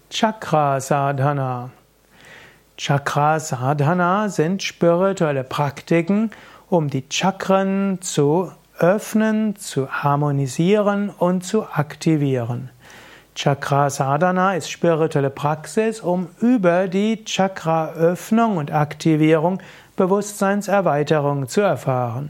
Chakra Sadhana. Chakra Sadhana sind spirituelle Praktiken, um die Chakren zu öffnen, zu harmonisieren und zu aktivieren. Chakra Sadhana ist spirituelle Praxis, um über die Chakraöffnung und Aktivierung Bewusstseinserweiterung zu erfahren.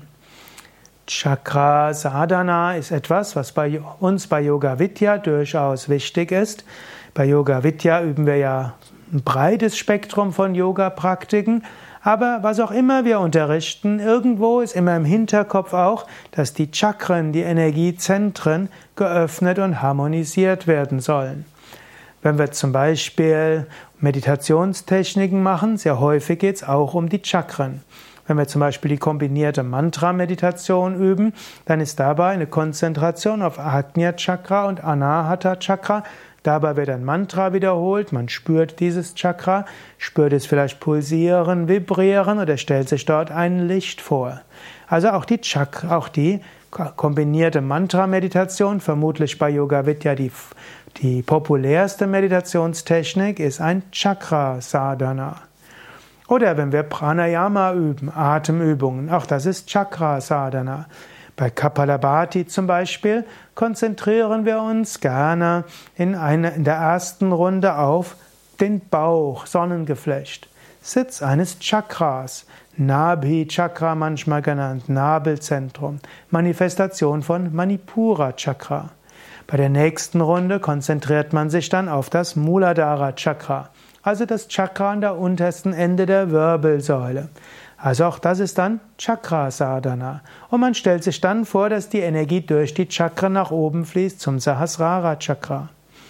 Chakra Sadhana ist etwas, was bei uns bei Yoga Vidya durchaus wichtig ist. Bei Yoga Vidya üben wir ja ein breites Spektrum von Yoga-Praktiken, aber was auch immer wir unterrichten, irgendwo ist immer im Hinterkopf auch, dass die Chakren, die Energiezentren, geöffnet und harmonisiert werden sollen. Wenn wir zum Beispiel Meditationstechniken machen, sehr häufig geht es auch um die Chakren. Wenn wir zum Beispiel die kombinierte Mantra-Meditation üben, dann ist dabei eine Konzentration auf Ajna Chakra und Anahata Chakra. Dabei wird ein Mantra wiederholt, man spürt dieses Chakra, spürt es vielleicht pulsieren, vibrieren oder stellt sich dort ein Licht vor. Also auch die kombinierte Mantra-Meditation, vermutlich bei Yoga Vidya die populärste Meditationstechnik, ist ein Chakra-Sadhana. Oder wenn wir Pranayama üben, Atemübungen, auch das ist Chakra-Sadhana. Bei Kapalabhati zum Beispiel konzentrieren wir uns gerne in der ersten Runde auf den Bauch, Sonnengeflecht, Sitz eines Chakras, Nabhi-Chakra manchmal genannt, Nabelzentrum, Manifestation von Manipura-Chakra. Bei der nächsten Runde konzentriert man sich dann auf das Muladhara-Chakra, also das Chakra an der untersten Ende der Wirbelsäule. Also auch das ist dann Chakra-Sadhana. Und man stellt sich dann vor, dass die Energie durch die Chakren nach oben fließt zum Sahasrara-Chakra.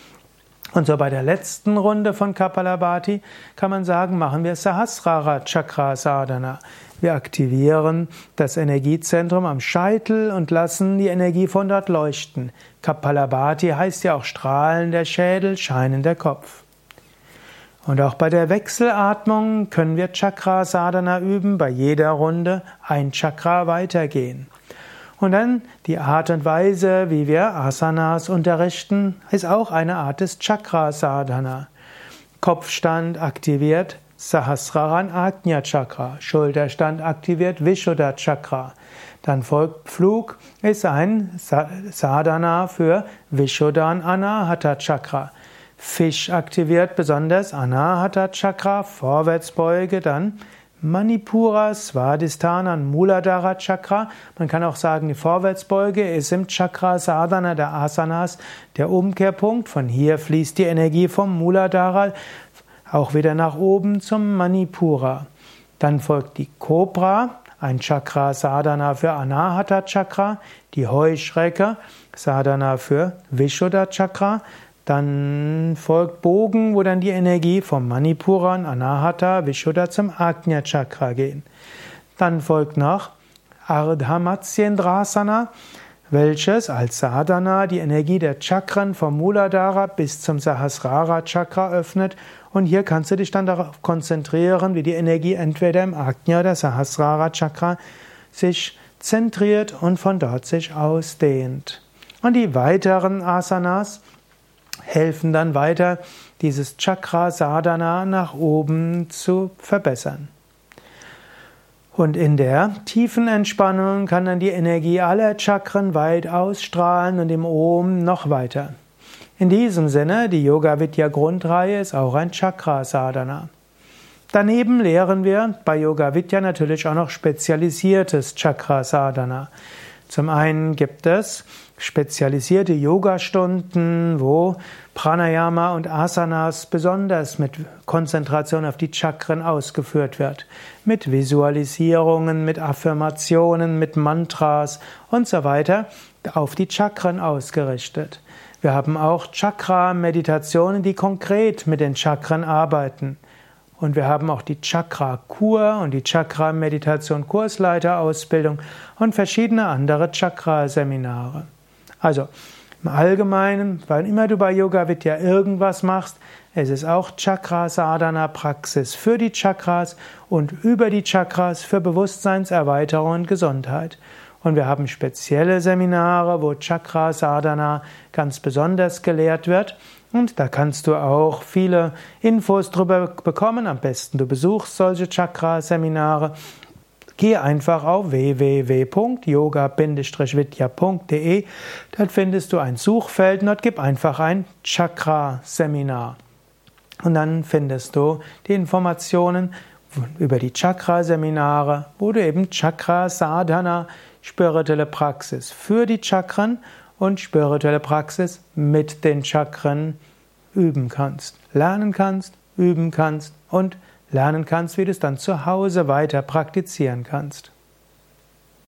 Und so bei der letzten Runde von Kapalabhati kann man sagen, machen wir Sahasrara-Chakra-Sadhana. Wir aktivieren das Energiezentrum am Scheitel und lassen die Energie von dort leuchten. Kapalabhati heißt ja auch strahlender Schädel, scheinender Kopf. Und auch bei der Wechselatmung können wir Chakra Sadhana üben, bei jeder Runde ein Chakra weitergehen. Und dann die Art und Weise, wie wir Asanas unterrichten, ist auch eine Art des Chakra Sadhana. Kopfstand aktiviert Sahasrara Ajna Chakra, Schulterstand aktiviert Vishuddha Chakra. Dann folgt Flug, ist ein Sadhana für Vishuddha und Anahata Chakra. Fisch aktiviert besonders Anahata Chakra, Vorwärtsbeuge, dann Manipura, Svadhisthana, Muladhara Chakra. Man kann auch sagen, die Vorwärtsbeuge ist im Chakra Sadhana der Asanas der Umkehrpunkt. Von hier fließt die Energie vom Muladhara auch wieder nach oben zum Manipura. Dann folgt die Kobra, ein Chakra Sadhana für Anahata Chakra, die Heuschrecke, Sadhana für Vishuddha Chakra. Dann folgt Bogen, wo dann die Energie vom Manipura und Anahata, Vishuddha zum Ajna Chakra gehen. Dann folgt noch Ardha Matsyendrasana, welches als Sadhana die Energie der Chakren vom Muladhara bis zum Sahasrara Chakra öffnet. Und hier kannst du dich dann darauf konzentrieren, wie die Energie entweder im Ajna oder Sahasrara Chakra sich zentriert und von dort sich ausdehnt. Und die weiteren Asanas helfen dann weiter, dieses Chakra Sadhana nach oben zu verbessern. Und in der tiefen Entspannung kann dann die Energie aller Chakren weit ausstrahlen und im Om noch weiter. In diesem Sinne, die Yoga Vidya Grundreihe ist auch ein Chakra Sadhana. Daneben lehren wir bei Yoga Vidya natürlich auch noch spezialisiertes Chakra Sadhana. Zum einen gibt es spezialisierte Yogastunden, wo Pranayama und Asanas besonders mit Konzentration auf die Chakren ausgeführt wird. Mit Visualisierungen, mit Affirmationen, mit Mantras und so weiter auf die Chakren ausgerichtet. Wir haben auch Chakra-Meditationen, die konkret mit den Chakren arbeiten. Und wir haben auch die Chakra-Kur und die Chakra-Meditation-Kursleiterausbildung und verschiedene andere Chakra-Seminare. Also im Allgemeinen, wann immer du bei Yoga Vidya irgendwas machst, es ist auch Chakra-Sadhana-Praxis für die Chakras und über die Chakras für Bewusstseinserweiterung und Gesundheit. Und wir haben spezielle Seminare, wo Chakra-Sadhana ganz besonders gelehrt wird. Und da kannst du auch viele Infos drüber bekommen. Am besten du besuchst solche Chakra-Seminare. Geh einfach auf www.yoga-vidya.de. Dort findest du ein Suchfeld und dort gib einfach ein Chakra-Seminar. Und dann findest du die Informationen über die Chakra-Seminare, wo du eben Chakra-Sadhana, spirituelle Praxis für die Chakren und spirituelle Praxis mit den Chakren üben kannst, lernen kannst, üben kannst und lernen kannst, wie du es dann zu Hause weiter praktizieren kannst.